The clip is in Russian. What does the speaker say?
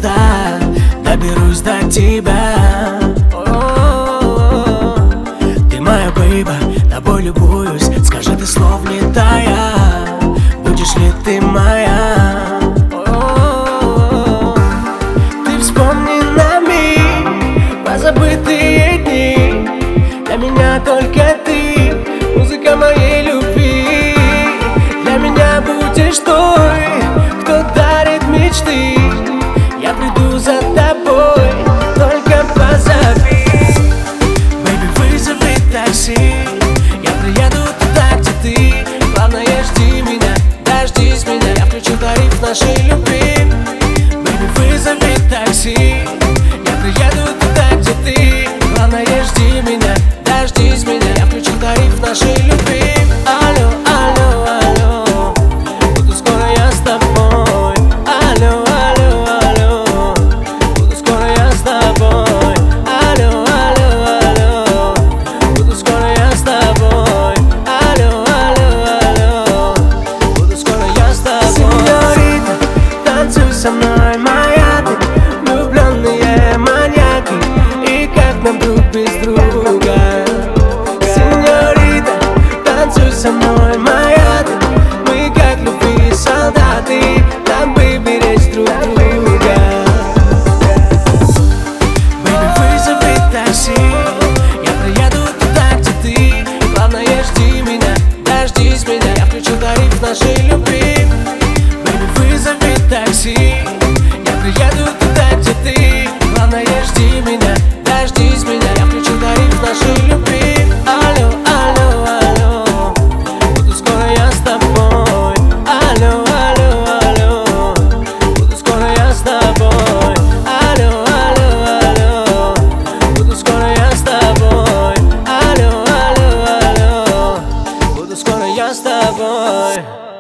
лета доберусь до тебя. Ты моя бейба, тобой любуюсь. Скажи, ты слов не тая, будешь ли ты моя? Ты вспомни на миг позабытые дни. Для меня только ты, музыка моей любви. Для меня будешь той, кто дарит мечты. Я приду за тобой, только позови. Бэйби, вызови такси, я приеду туда, где ты. Главное, жди меня, дождись меня. Я включу тариф нашей любви. Бэйби, вызови такси, я приеду туда, где ты. Главное, жди меня, дождись меня. Я включу тариф нашей любви. Алло, алло, алло, буду скоро я с тобой. Алло, алло, алло, буду скоро я с тобой. Алло, алло, алло, буду скоро я с тобой. Алло, алло, алло, буду скоро я с тобой. Сеньорита, танцуй со мной, моя ты, влюбленные маньяки. И как нам друг без друга? Сеньорита, танцуй со мной, моя ты. Мы как любви солдаты, нам бы беречь друг друга. Бэйби, вызови такси, я приеду туда, где ты. Главное, жди меня, дождись меня. Я включу тариф нашей любви. Бэйби, вызови такси, я приеду туда, где ты. Главное, жди меня, дождись меня. Я включу тариф нашей любви. Алло, алло, алло, буду скоро я с тобой. Алло, алло, алло, буду скоро я с тобой. Алло, алло, алло, буду скоро я с тобой. Алло, алло, алло, буду скоро я с тобой.